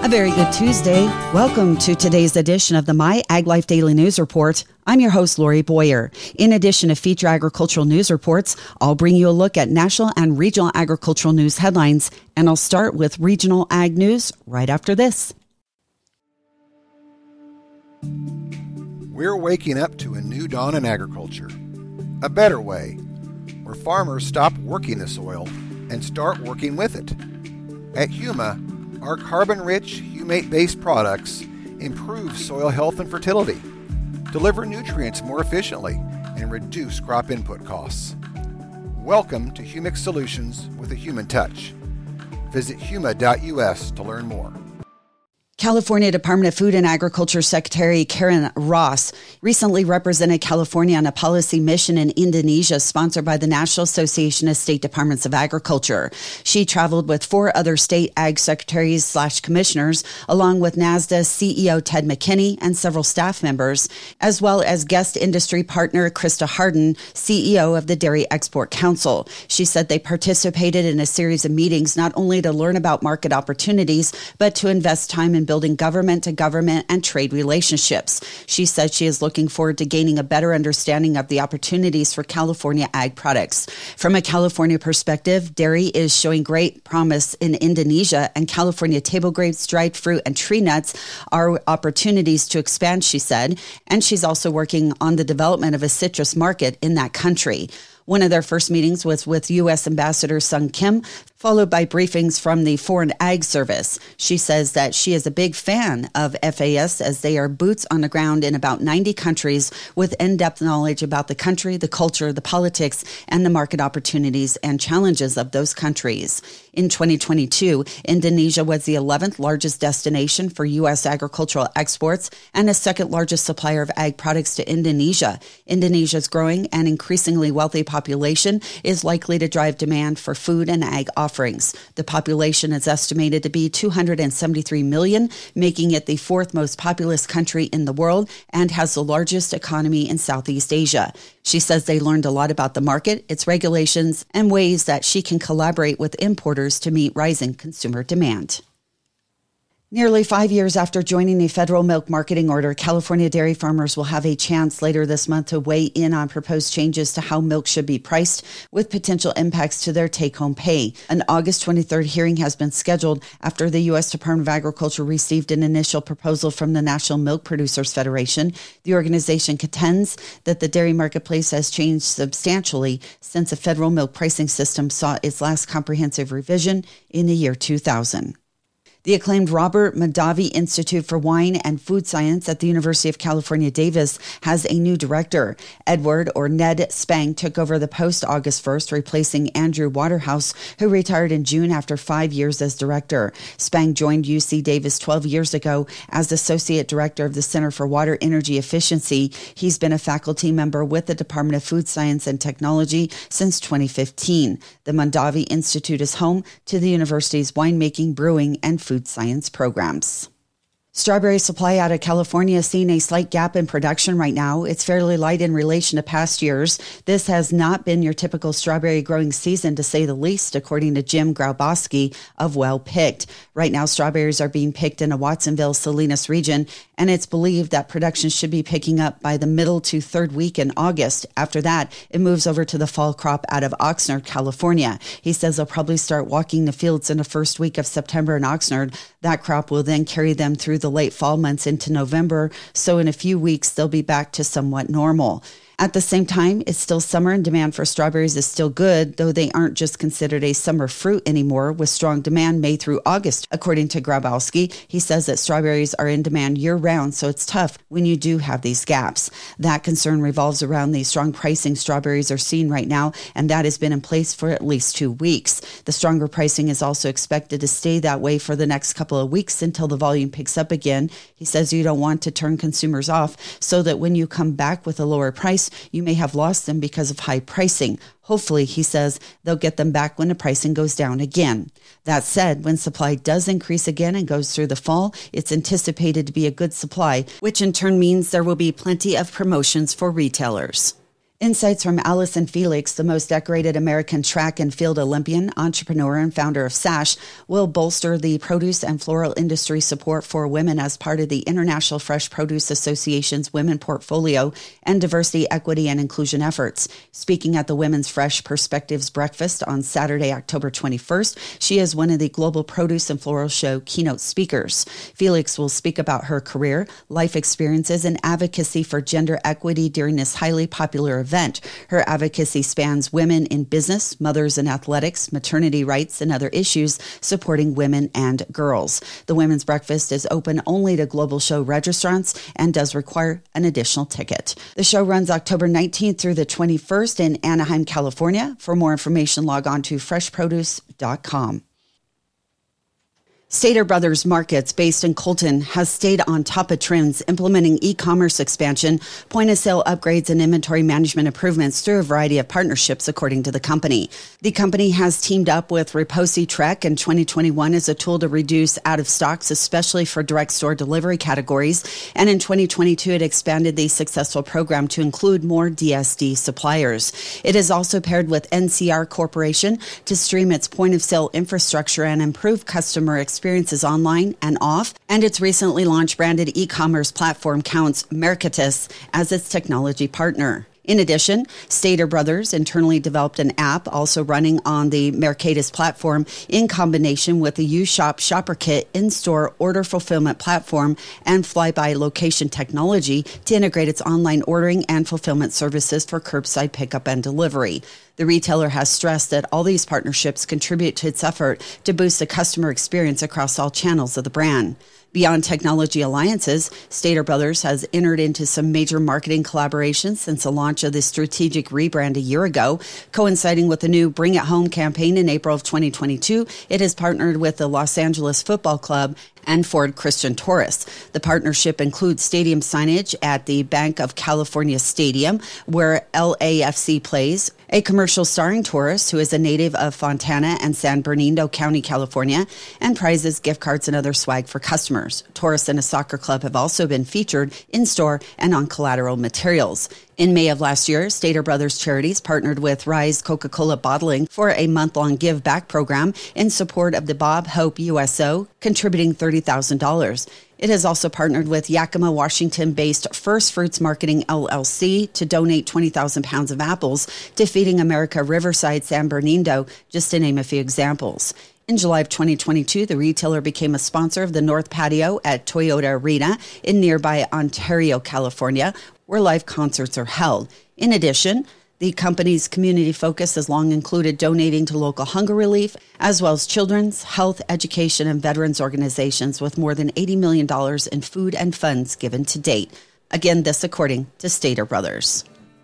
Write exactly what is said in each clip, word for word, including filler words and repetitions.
A very good Tuesday. Welcome to today's edition of the My Ag Life Daily News Report. I'm your host, Lori Boyer. In addition to feature agricultural news reports, I'll bring you a look at national and regional agricultural news headlines, and I'll start with regional ag news right after this. We're waking up to a new dawn in agriculture. A better way, where farmers stop working the soil and start working with it. At Huma, our carbon-rich, humate-based products improve soil health and fertility, deliver nutrients more efficiently, and reduce crop input costs. Welcome to Humic Solutions with a human touch. Visit huma dot U S to learn more. California Department of Food and Agriculture Secretary Karen Ross recently represented California on a policy mission in Indonesia sponsored by the National Association of State Departments of Agriculture. She traveled with four other state ag secretaries slash commissioners, along with NASDA C E O Ted McKinney and several staff members, as well as guest industry partner Krista Harden, C E O of the Dairy Export Council. She said they participated in a series of meetings not only to learn about market opportunities, but to invest time in building government to government and trade relationships. She said she is looking forward to gaining a better understanding of the opportunities for California ag products. From a California perspective, dairy is showing great promise in Indonesia, and California table grapes, dried fruit, and tree nuts are opportunities to expand, she said. And she's also working on the development of a citrus market in that country. One of their first meetings was with U S Ambassador Sung Kim, followed by briefings from the Foreign Ag Service. She says that she is a big fan of F A S as they are boots on the ground in about ninety countries with in-depth knowledge about the country, the culture, the politics, and the market opportunities and challenges of those countries. In twenty twenty-two, Indonesia was the eleventh largest destination for U S agricultural exports and the second largest supplier of ag products to Indonesia. Indonesia's growing and increasingly wealthy population is likely to drive demand for food and ag offerings. The population is estimated to be two hundred seventy-three million, making it the fourth most populous country in the world and has the largest economy in Southeast Asia. She says they learned a lot about the market, its regulations, and ways that she can collaborate with importers to meet rising consumer demand. Nearly five years after joining the federal milk marketing order, California dairy farmers will have a chance later this month to weigh in on proposed changes to how milk should be priced, with potential impacts to their take-home pay. An August twenty-third hearing has been scheduled after the U S Department of Agriculture received an initial proposal from the National Milk Producers Federation. The organization contends that the dairy marketplace has changed substantially since the federal milk pricing system saw its last comprehensive revision in the year two thousand. The acclaimed Robert Mondavi Institute for Wine and Food Science at the University of California, Davis has a new director. Edward, or Ned Spang, took over the post August first, replacing Andrew Waterhouse, who retired in June after five years as director. Spang joined U C Davis twelve years ago as associate director of the Center for Water Energy Efficiency. He's been a faculty member with the Department of Food Science and Technology since twenty fifteen. The Mondavi Institute is home to the university's winemaking, brewing, and food science programs. Strawberry supply out of California is seeing a slight gap in production right now. It's fairly light in relation to past years. This has not been your typical strawberry growing season, to say the least, according to Jim Grabowski of Well Picked. Right now, strawberries are being picked in the Watsonville, Salinas region, and it's believed that production should be picking up by the middle to third week in August. After that, it moves over to the fall crop out of Oxnard, California. He says they'll probably start walking the fields in the first week of September in Oxnard. That crop will then carry them through the late fall months into November, so in a few weeks they'll be back to somewhat normal. At the same time, it's still summer and demand for strawberries is still good, though they aren't just considered a summer fruit anymore, with strong demand May through August. According to Grabowski, he says that strawberries are in demand year-round, so it's tough when you do have these gaps. That concern revolves around the strong pricing strawberries are seeing right now, and that has been in place for at least two weeks. The stronger pricing is also expected to stay that way for the next couple of weeks until the volume picks up again. He says you don't want to turn consumers off so that when you come back with a lower price, you may have lost them because of high pricing. Hopefully, he says, they'll get them back when the pricing goes down again. That said, when supply does increase again and goes through the fall, it's anticipated to be a good supply, which in turn means there will be plenty of promotions for retailers. Insights from Allison Felix, the most decorated American track and field Olympian, entrepreneur, and founder of S A S H, will bolster the produce and floral industry support for women as part of the International Fresh Produce Association's Women Portfolio and Diversity, Equity, and Inclusion efforts. Speaking at the Women's Fresh Perspectives Breakfast on Saturday, October twenty-first, she is one of the Global Produce and Floral Show keynote speakers. Felix will speak about her career, life experiences, and advocacy for gender equity during this highly popular event. Event. Her advocacy spans women in business, mothers in athletics, maternity rights, and other issues supporting women and girls. The Women's Breakfast is open only to Global Show registrants and does require an additional ticket. The show runs October nineteenth through the twenty-first in Anaheim, California. For more information, log on to fresh produce dot com. Stater Brothers Markets, based in Colton, has stayed on top of trends, implementing e-commerce expansion, point-of-sale upgrades, and inventory management improvements through a variety of partnerships, according to the company. The company has teamed up with Reposi Trek in twenty twenty-one as a tool to reduce out-of-stocks, especially for direct store delivery categories. And in twenty twenty-two, it expanded the successful program to include more D S D suppliers. It is also paired with N C R Corporation to stream its point-of-sale infrastructure and improve customer experience. experiences online and off, and its recently launched branded e-commerce platform counts Mercatus as its technology partner. In addition, Stater Brothers internally developed an app also running on the Mercatus platform in combination with the U-Shop Shopper Kit in-store order fulfillment platform and Flyby location technology to integrate its online ordering and fulfillment services for curbside pickup and delivery. The retailer has stressed that all these partnerships contribute to its effort to boost the customer experience across all channels of the brand. Beyond technology alliances, Stater Brothers has entered into some major marketing collaborations since the launch of the strategic rebrand a year ago. Coinciding with the new Bring It Home campaign in April of twenty twenty-two, it has partnered with the Los Angeles Football Club and Ford Christian Taurus. The partnership includes stadium signage at the Bank of California Stadium, where L A F C plays, a commercial starring Taurus, who is a native of Fontana and San Bernardino County, California, and prizes, gift cards, and other swag for customers. Taurus and a soccer club have also been featured in-store and on collateral materials. In May of last year, Stater Brothers Charities partnered with Rise Coca-Cola Bottling for a month-long give back program in support of the Bob Hope U S O, contributing thirty thousand dollars. It has also partnered with Yakima, Washington-based First Fruits Marketing L L C to donate twenty thousand pounds of apples to Feeding America Riverside San Bernardino, just to name a few examples. In July of twenty twenty-two, the retailer became a sponsor of the North Patio at Toyota Arena in nearby Ontario, California, where live concerts are held. In addition, the company's community focus has long included donating to local hunger relief, as well as children's, health, education, and veterans organizations, with more than eighty million dollars in food and funds given to date. Again, this according to Stater Brothers.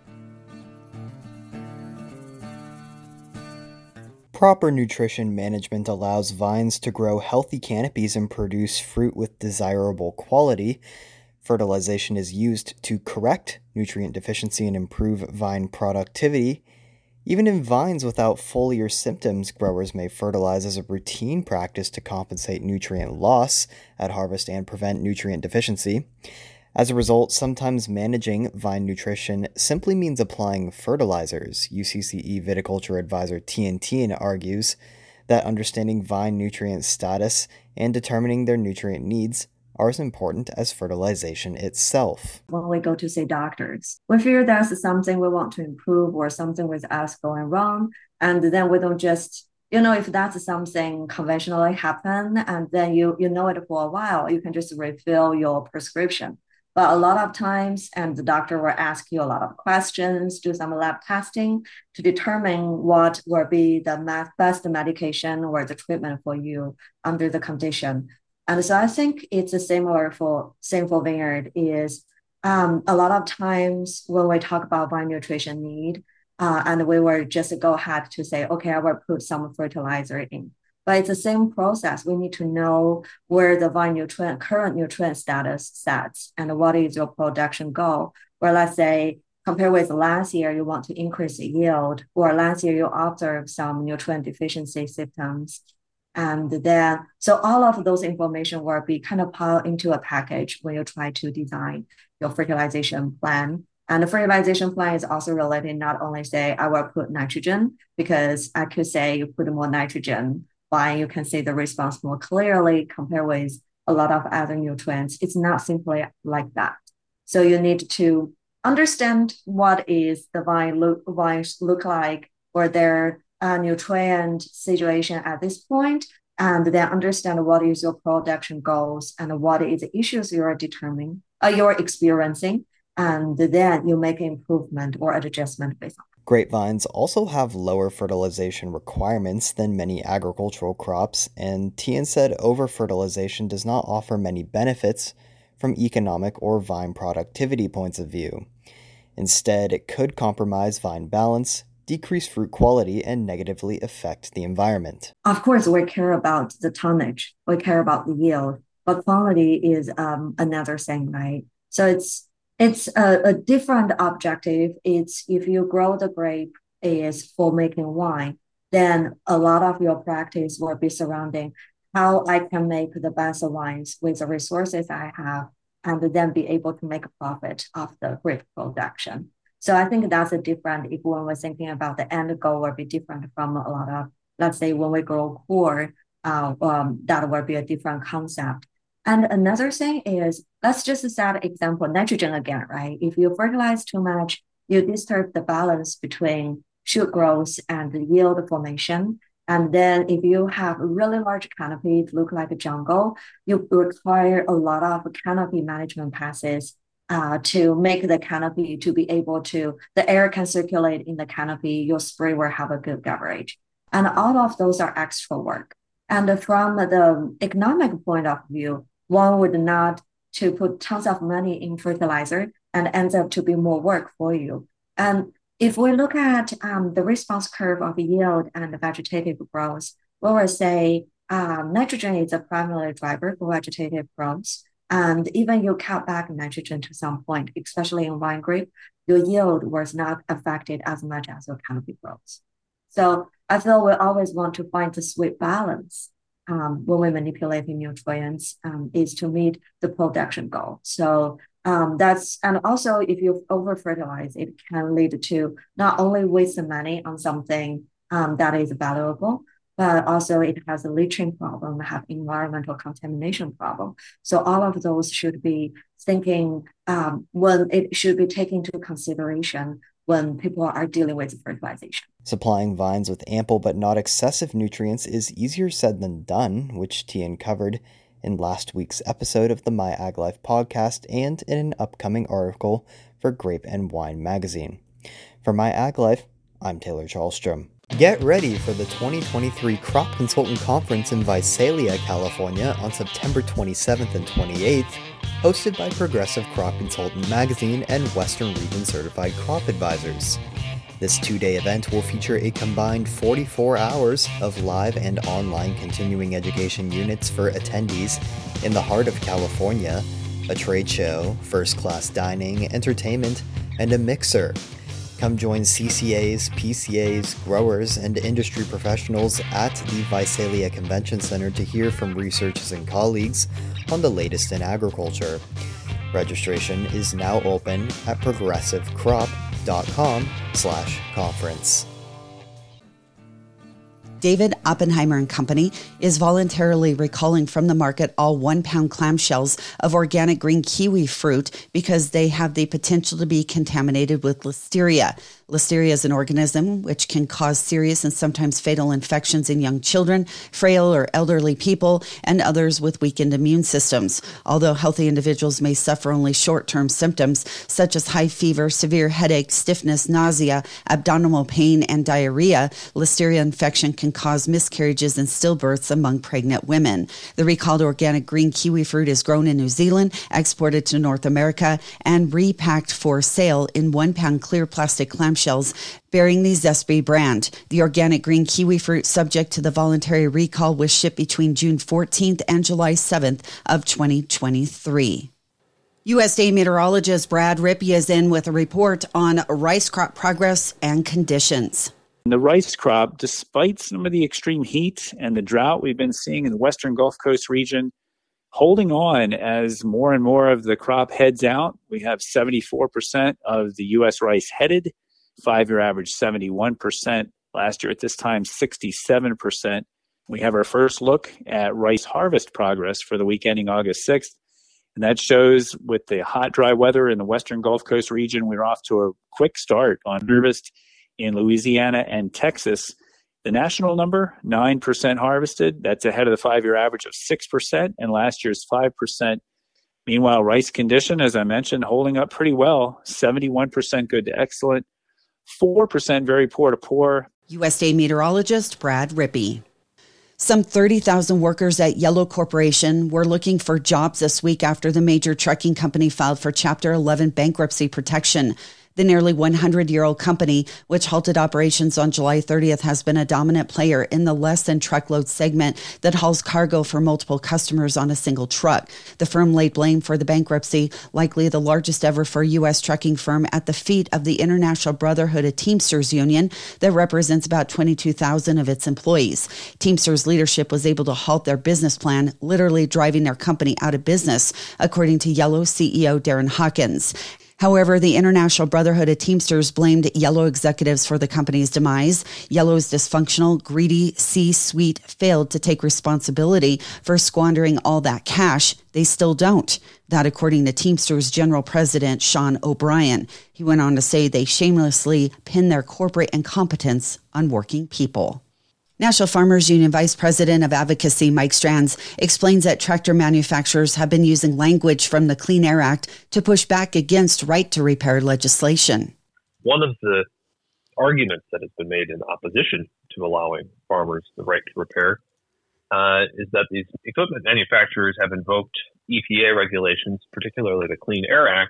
Proper nutrition management allows vines to grow healthy canopies and produce fruit with desirable quality. Fertilization is used to correct nutrient deficiency and improve vine productivity. Even in vines without foliar symptoms, growers may fertilize as a routine practice to compensate nutrient loss at harvest and prevent nutrient deficiency. As a result, sometimes managing vine nutrition simply means applying fertilizers. U C C E viticulture advisor Tien Tien argues that understanding vine nutrient status and determining their nutrient needs are as important as fertilization itself. When we go to see doctors, we feel there's something we want to improve or something with us going wrong, and then we don't just, you know, if that's something conventionally happen, and then you you know it for a while, you can just refill your prescription. But a lot of times, and the doctor will ask you a lot of questions, do some lab testing to determine what will be the best medication or the treatment for you under the condition. And so I think it's a similar for same for vineyard is um, a lot of times when we talk about vine nutrition need, uh, and we will just go ahead to say, okay, I will put some fertilizer in. But it's the same process. We need to know where the vine nutrient, current nutrient status sets and what is your production goal. Where let's say, compared with last year, you want to increase the yield, or last year you observed some nutrient deficiency symptoms. And then, so all of those information will be kind of piled into a package when you try to design your fertilization plan. And the fertilization plan is also related, not only say, I will put nitrogen, because I could say you put more nitrogen, why you can see the response more clearly compared with a lot of other nutrients. It's not simply like that. So you need to understand what is the vine look, vines look like, or their uh, nutrient situation at this point, and then understand what is your production goals and what is the issues you are determining, uh, you're experiencing, and then you make improvement or adjustment based on. Grapevines also have lower fertilization requirements than many agricultural crops, and Tian said over-fertilization does not offer many benefits from economic or vine productivity points of view. Instead, it could compromise vine balance, decrease fruit quality, and negatively affect the environment. Of course, we care about the tonnage, we care about the yield, but quality is um, another thing, right? So it's It's a, a different objective. It's if you grow the grape is for making wine, then a lot of your practice will be surrounding how I can make the best wines with the resources I have, and then be able to make a profit of the grape production. So I think that's a different, if when we're thinking about the end goal will be different from a lot of, let's say when we grow core, uh, um, that will be a different concept. And another thing is, let's just set example, nitrogen again, right? If you fertilize too much, you disturb the balance between shoot growth and the yield formation. And then if you have a really large canopy, it look like a jungle, you require a lot of canopy management passes uh, to make the canopy to be able to, the air can circulate in the canopy, your spray will have a good coverage. And all of those are extra work. And from the economic point of view, one would not to put tons of money in fertilizer and ends up to be more work for you. And if we look at um, the response curve of yield and the vegetative growth, we will say um, nitrogen is a primary driver for vegetative growth. And even you cut back nitrogen to some point, especially in wine grape, your yield was not affected as much as your canopy growth. So I feel we always want to find the sweet balance Um, when we're manipulating nutrients um, is to meet the production goal. So um, that's, and also if you over fertilize, it can lead to not only waste the money on something um, that is valuable, but also it has a leaching problem, have environmental contamination problem. So all of those should be thinking um, when it should be taken into consideration when people are dealing with fertilization. Supplying vines with ample but not excessive nutrients is easier said than done, which Tian covered in last week's episode of the My Ag Life podcast and in an upcoming article for Grape and Wine magazine. For My Ag Life, I'm Taylor Charlstrom. Get ready for the twenty twenty-three Crop Consultant Conference in Visalia, California on September twenty-seventh and twenty-eighth, hosted by Progressive Crop Consultant Magazine and Western Region Certified Crop Advisors. This two-day event will feature a combined forty-four hours of live and online continuing education units for attendees in the heart of California, a trade show, first-class dining, entertainment, and a mixer. Come join C C As, P C As, growers, and industry professionals at the Visalia Convention Center to hear from researchers and colleagues on the latest in agriculture. Registration is now open at progressivecrop.com slash conference. David Oppenheimer and Company is voluntarily recalling from the market all one-pound clamshells of organic green kiwi fruit because they have the potential to be contaminated with Listeria. Listeria is an organism which can cause serious and sometimes fatal infections in young children, frail or elderly people, and others with weakened immune systems. Although healthy individuals may suffer only short-term symptoms such as high fever, severe headache, stiffness, nausea, abdominal pain, and diarrhea, Listeria infection can cause miscarriages and stillbirths among pregnant women. The recalled organic green kiwi fruit is grown in New Zealand, exported to North America, and repacked for sale in one-pound clear plastic clamshells bearing the Zespri brand. The organic green kiwi fruit subject to the voluntary recall was shipped between June fourteenth and July seventh of twenty twenty-three. U S D A meteorologist Brad Rippey is in with a report on rice crop progress and conditions. The rice crop, despite some of the extreme heat and the drought we've been seeing in the western Gulf Coast region, holding on as more and more of the crop heads out. We have seventy-four percent of the U S rice headed, five-year average seventy-one percent. Last year at this time, sixty-seven percent. We have our first look at rice harvest progress for the week ending August sixth. And that shows with the hot, dry weather in the western Gulf Coast region, we're off to a quick start on harvest in Louisiana and Texas. The national number, nine percent harvested. That's ahead of the five-year average of six percent and last year's five percent. Meanwhile, rice condition, as I mentioned, holding up pretty well, seventy-one percent good to excellent, four percent very poor to poor. U S D A meteorologist Brad Rippey. Some thirty thousand workers at Yellow Corporation were looking for jobs this week after the major trucking company filed for Chapter eleven bankruptcy protection. The nearly one hundred-year-old company, which halted operations on July thirtieth, has been a dominant player in the less-than-truckload segment that hauls cargo for multiple customers on a single truck. The firm laid blame for the bankruptcy, likely the largest ever for a U S trucking firm, at the feet of the International Brotherhood of Teamsters Union that represents about twenty-two thousand of its employees. Teamsters leadership was able to halt their business plan, literally driving their company out of business, according to Yellow C E O Darren Hawkins. However, the International Brotherhood of Teamsters blamed Yellow executives for the company's demise. Yellow's dysfunctional, greedy C-suite failed to take responsibility for squandering all that cash. They still don't. That, according to Teamsters General President Sean O'Brien. He went on to say they shamelessly pin their corporate incompetence on working people. National Farmers Union Vice President of Advocacy Mike Strands explains that tractor manufacturers have been using language from the Clean Air Act to push back against right-to-repair legislation. One of the arguments that has been made in opposition to allowing farmers the right to repair uh, is that these equipment manufacturers have invoked E P A regulations, particularly the Clean Air Act,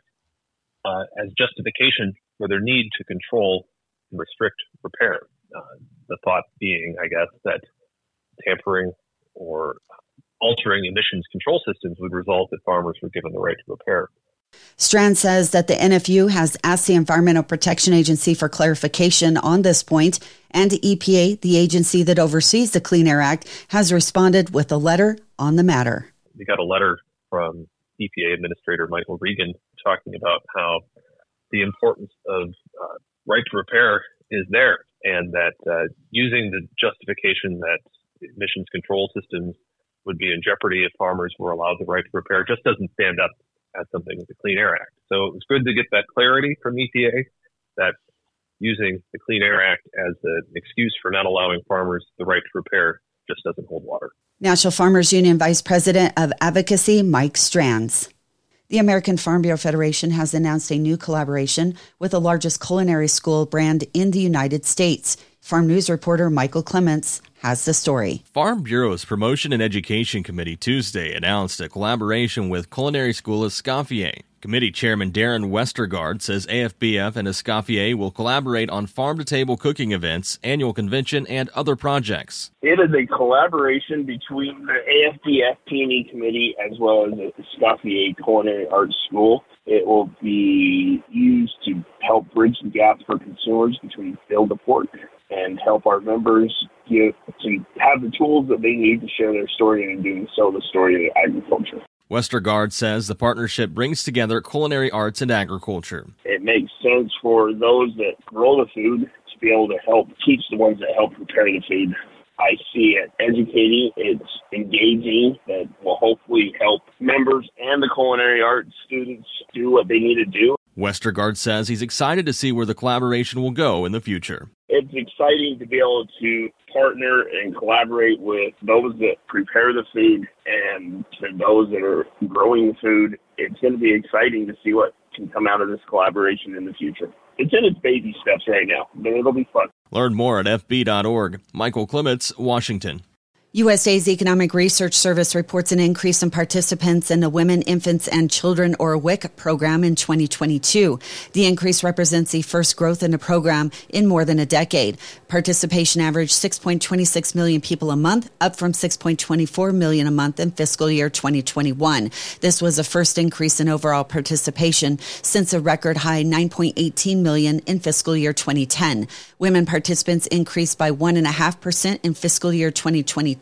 uh, as justification for their need to control and restrict repair. Uh, the thought being, I guess, that tampering or altering emissions control systems would result if farmers were given the right to repair. Strand says that the N F U has asked the Environmental Protection Agency for clarification on this point, and E P A, the agency that oversees the Clean Air Act, has responded with a letter on the matter. We got a letter from E P A Administrator Michael Regan talking about how the importance of uh, right to repair is there, and that uh, using the justification that emissions control systems would be in jeopardy if farmers were allowed the right to repair just doesn't stand up as something with the Clean Air Act. So it was good to get that clarity from E P A that using the Clean Air Act as an excuse for not allowing farmers the right to repair just doesn't hold water. National Farmers Union Vice President of Advocacy Mike Strands. The American Farm Bureau Federation has announced a new collaboration with the largest culinary school brand in the United States. Farm News reporter Michael Clements has the story. Farm Bureau's Promotion and Education Committee Tuesday announced a collaboration with culinary school Escoffier. Committee Chairman Darren Westergaard says A F B F and Escoffier will collaborate on farm-to-table cooking events, annual convention, and other projects. It is a collaboration between the A F B F P and E Committee as well as the Escoffier Culinary Arts School. It will be used to help bridge the gap for consumers between field to fork and help our members get to have the tools that they need to share their story and doing so the story of agriculture. Westergaard says the partnership brings together culinary arts and agriculture. It makes sense for those that grow the food to be able to help teach the ones that help prepare the food. I see it educating, it's engaging, that will hopefully help members and the culinary arts students do what they need to do. Westergaard says he's excited to see where the collaboration will go in the future. It's exciting to be able to partner and collaborate with those that prepare the food and to those that are growing the food. It's going to be exciting to see what can come out of this collaboration in the future. It's in its baby steps right now, but it'll be fun. Learn more at F B dot org. Michael Clements, Washington. U S D A's Economic Research Service reports an increase in participants in the Women, Infants, and Children, or W I C, program in twenty twenty-two. The increase represents the first growth in the program in more than a decade. Participation averaged six point two six million people a month, up from six point two four million a month in fiscal year twenty twenty-one. This was the first increase in overall participation since a record high nine point one eight million in fiscal year twenty ten. Women participants increased by one point five percent in fiscal year twenty twenty-two.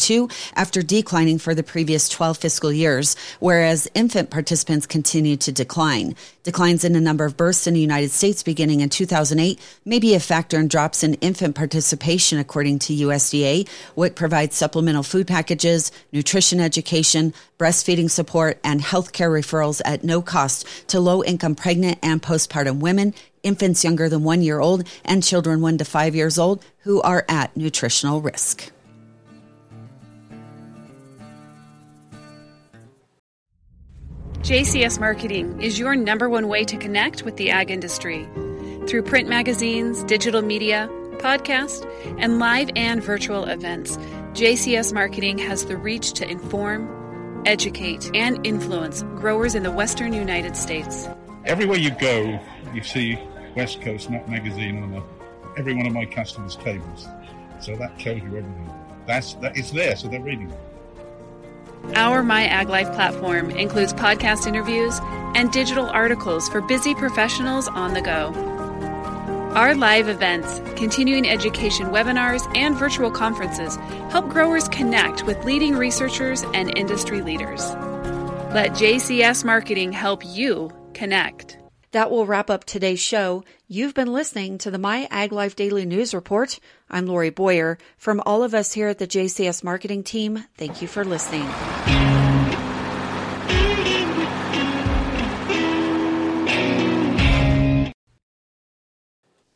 twenty-two after declining for the previous twelve fiscal years, whereas infant participants continued to decline. Declines in the number of births in the United States beginning in two thousand eight may be a factor in drops in infant participation, according to U S D A. W I C provides supplemental food packages, nutrition education, breastfeeding support, and health care referrals at no cost to low-income pregnant and postpartum women, infants younger than one year old, and children one to five years old who are at nutritional risk. J C S Marketing is your number one way to connect with the ag industry. Through print magazines, digital media, podcast, and live and virtual events, J C S Marketing has the reach to inform, educate, and influence growers in the western United States. Everywhere you go, you see West Coast Nut Magazine on a, every one of my customers' tables. So that tells you everything. That's that it's there, so they're reading it. Our My Ag Life platform includes podcast interviews and digital articles for busy professionals on the go. Our live events, continuing education webinars, and virtual conferences help growers connect with leading researchers and industry leaders. Let J C S Marketing help you connect. That will wrap up today's show. You've been listening to the My Ag Life Daily News Report. I'm Lori Boyer. From all of us here at the J C S Marketing team, thank you for listening.